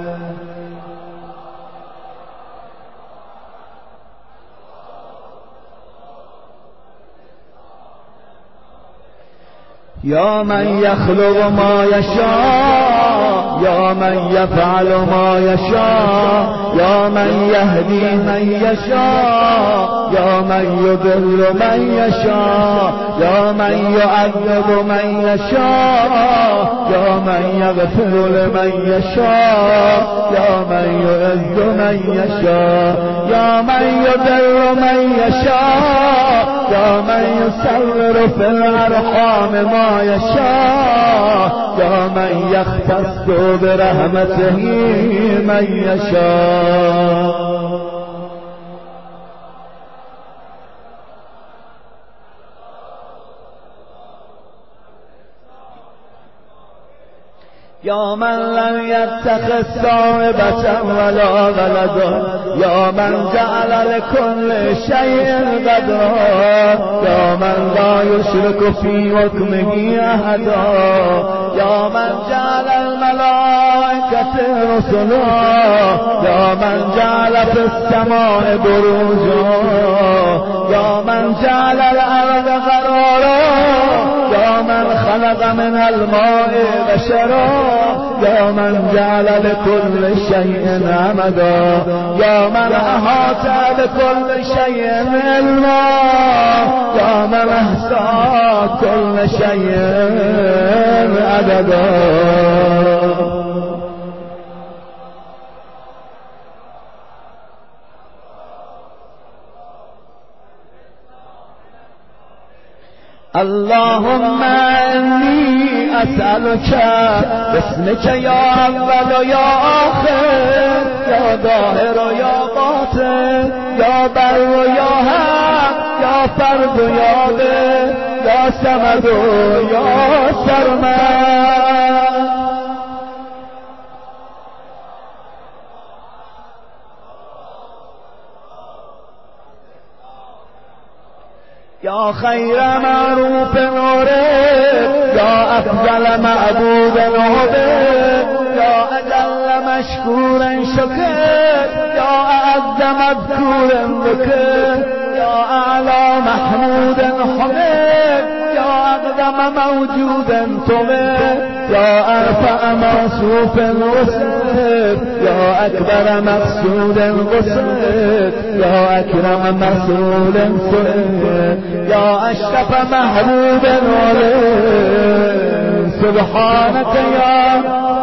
يا من يخلق ما يشاء يا من يفعل ما يشاء يا من يهدي من يشاء يا من يضل من يشاء يا من يعذب من يشاء يا من يغفر لمن يشاء يا من يعز من يشاء يا من يضل من يشاء يا من يصور في الأرحام ما يشاء يا من يختص برحمته من يشاء يا من لم يتخذ صاحبة ولا ولدا يا من جعل لكل شيء قدرا يا من لا يشرك في حكمه أحدا يا من جعل الملائكة رسلا يا من جعل في السماء بروجا يا من جعل الأرض قرارا يا من خلق من الماء بشرا يا من جعل لكل شيء عمدا يا من أحاط بكل شيء علما يا من أحصى كل شيء عددا اللهم انی اسألک باسمک یا اول و یا آخر یا ظاهر و یا باطن یا بر و یا حق یا فرد و یا به یا صمد و یا سرمد. یا خیر معروف نوره یا افضل معبود نوره یا اجل مشکور شکر یا اعز مذکور ذکر یا اعلی محمود حمد یا اقدم موجود تمر یا ارفع موصوف وصف یا اکبر مقصود قصد یا اکرم مسئول سئل یا اشرف محبوب ولد سبحانك یا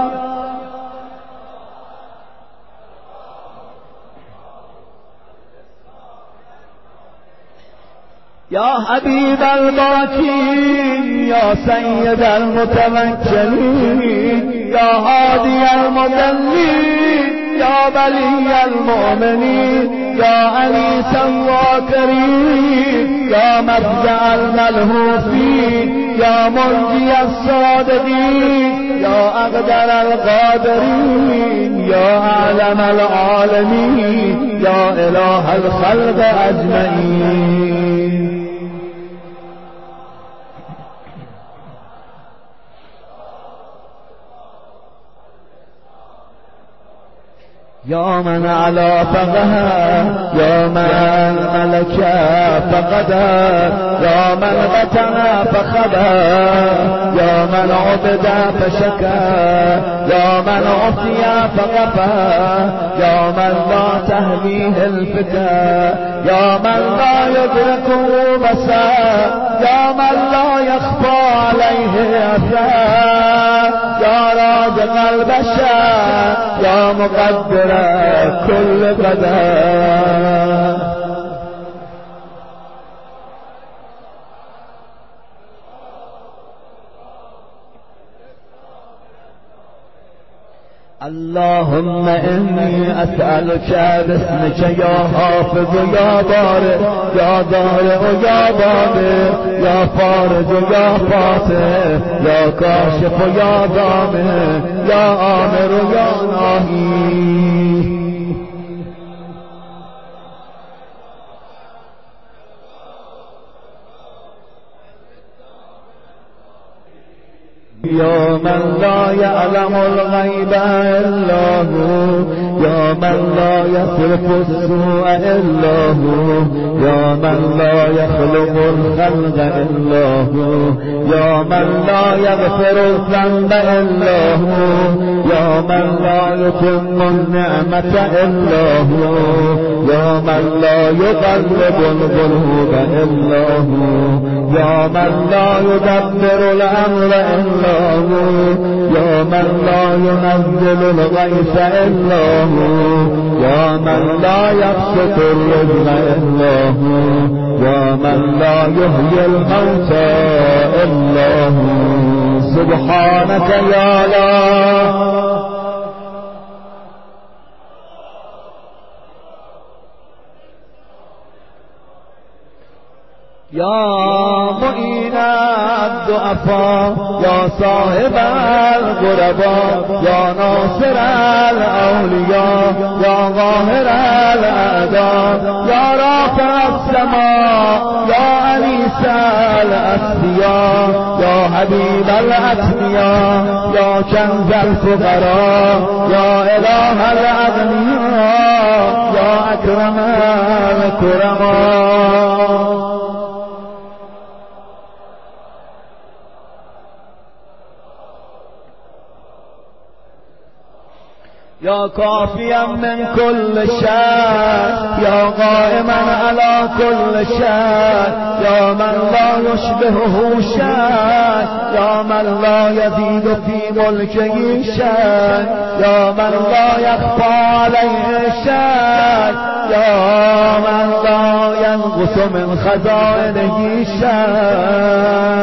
یا حبیب الباکین یا سید المتوکلین یا هادی المضلین یا ولی المؤمنین یا انیس الواکرین یا مفزع الملهوفین یا منجی الصادقین یا اقدر القادرین یا اعلم العالمین یا اله الخلق اجمعین. یا من علا فقه یا من ملک فقدر یا من بطن فخبر یا من عبد فشکر یا من عطی فغفر یا من لا تهویه الفکر یا من لا یدرکه بصر یا من لا یخفی علیه اثر یا رازق البشر یا مقدر كل قدر. اللهم إني أسألك باسمك يا حافظ يا بارئ يا ضارع يا بادئ يا فارج يا فاتح يا كاشف يا ضامن يا آمر يا ناهي يا من لا يعلم الغيب إلا هو يا من لا يصرف السوء إلا هو يا من لا يخلق الخلق إلا هو يا من لا يغفر الذنب إلا هو يا من لا يتم النعمة إلا هو يا من لا يقلب القلوب إلا هو يا من لا يدبر الأمر إلا هو يا من لا ينزل الغيث إلا هو يا من لا يبسط الرزق إلا هو يا من لا يحيي الموتى إلا هو سبحانك يا الله. يا معين الضعفاء يا صاحب الغرباء يا ناصر الأولياء يا ظاهر الأعداء يا رافع السماء يا أنيس الأسفياء يا حبيب الأتقياء يا كنز الفقراء يا إله الأغنياء يا أكرم الكرماء. يا كافيا من كل شر يا قائما على كل شر يا من لا يشبهه شر يا من لا يزيد في ملكه شر يا من لا يخفى عليه شر يا من لا ينقص من خزائنه شر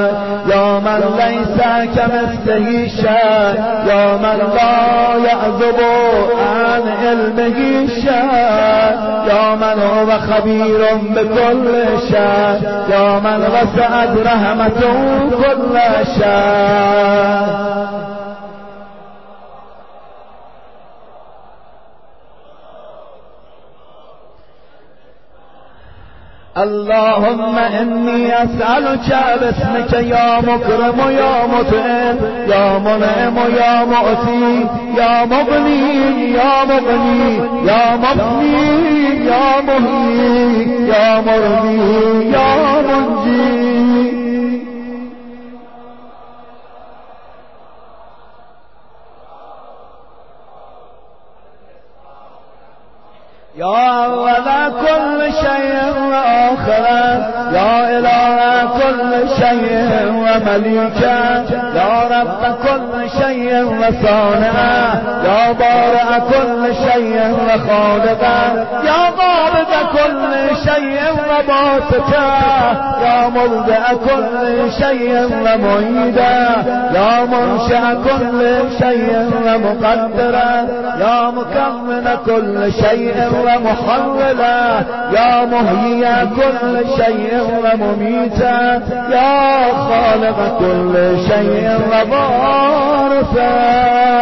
ليس كمثله شيء يا من لا يعزب عن علمه شيء يا من هو خبير بكل شيء يا من وسعت رحمته كل شيء. اللهم إني أسألك باسمك يا مكرم يا مطعم يا منعم يا مؤتي يا مغني يا مغني يا مغني يا مهي يا مرضي يا منجي يا أول كل شيء وآخرا يا إله كل شيء ومليكا يا رب كل شيء وصانعا يا بارئ كل شيء وخالقا يا قابض كل شيء وباسطا يا مبدع كل شيء ومعيدا يا منشأ كل شيء ومقدرا يا مكمل كل شيء ومحولا يا مهيا كل شيء ومميتا يا خالق كل شيء وبارثا.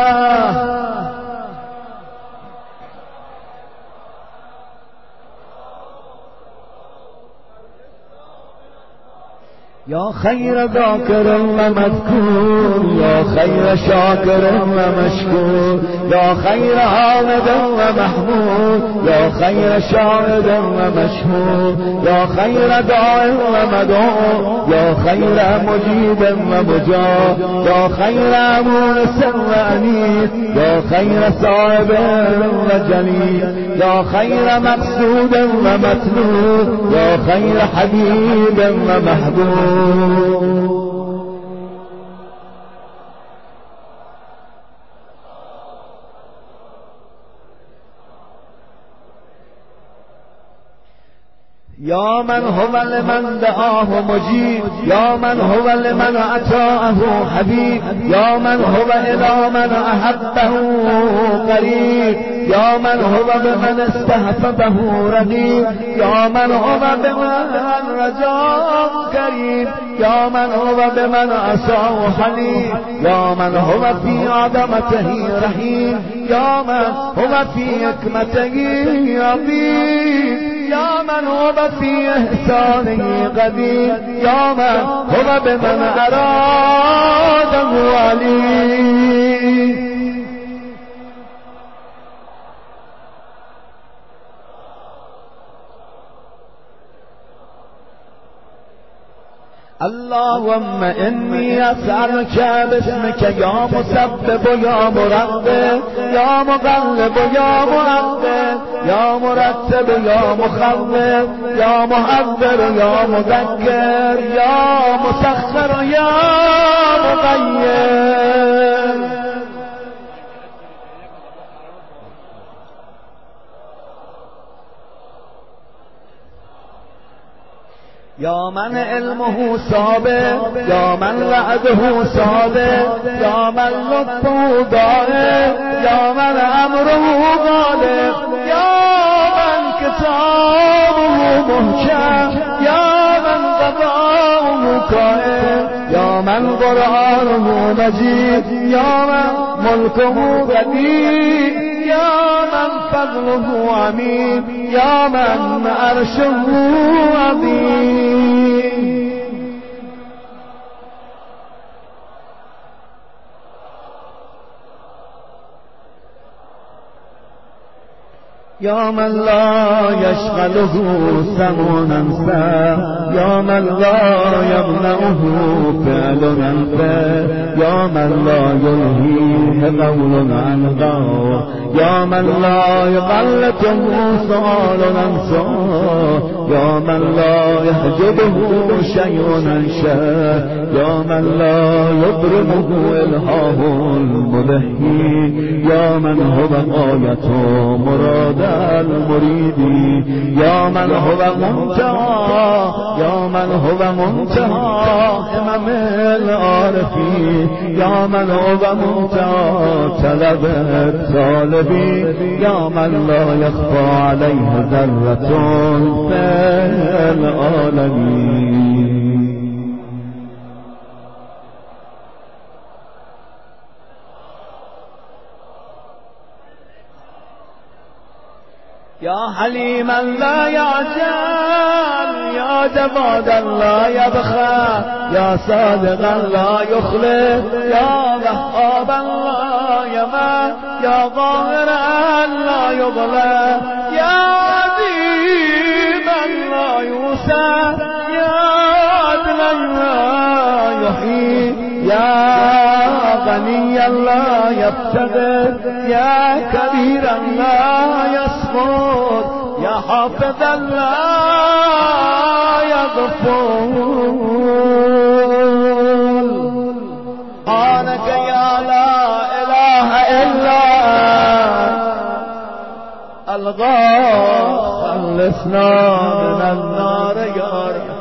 يا خير ذاكر ومذكور يا خير شاكر ومشكور يا خير حامد ومحمود يا خير شاهد ومشهور يا خير داع ومدعو يا خير مجيب ومجاب يا خير مونس وأنيس يا خير صاحب وجليل يا خير مقصود ومطلوب يا خير حبيب ومحبوب. يا من هو لمن دعاه مجيب يا من هو لمن أطاعه حبيب يا من هو إلى من أحبه قريب يا من هو بمن استحفظه رقيب يا من هو بمن رجاه كريم يا من هو بمن عصاه حليم يا من هو في عظمته رحيم يا من هو في حكمته عظيم يا من هو في إحسانه قدير يا من هو بمن أراده عليم. اللهم إني أسألك باسمك يا مسبب يا مرقب يا مقلب يا مؤقب يا مرتب يا مخوف يا مهذر يا مذكر يا مسخر يا مغير. يا من علمه سابق يا من وعده صادق يا من لطفه دائم يا من أمره غالب يا من كتابه محكم يا من قضاؤه قائم يا من قرآنه مجيد يا من ملكه قدير يا من فضله عميم يا من عرشه عظيم. يا من لا يشغله سمع أنسى يا من لا يمنعه فعل أنفى يا من لا يلهيه قول عن قول يا من لا يغلطه سؤال أنسى يا من لا يحجبه شيء عن شيء يا من لا يبرمه إلهام الملهي يا من هو غاية مراد المريد يا من هو منتهى يا من هو منتهى إمام العارفين يا من هو منتهى طلب الطالبين يا من لا يخفى عليه ذرة في العالمين. يا حليما لا يعجل يا جوادا لا يبخل يا صادقا لا يخلف يا وهابا لا يمل يا ظاهرا لا يظلم يا عظيما لا يوسع يا عدلا لا يحيي يا غنيا لا يفتقر يا كبيرا لا يسقط يا حافظا لا يغفل سبحانك يا لا إله إلا الغاث خلصنا من النار يا رب.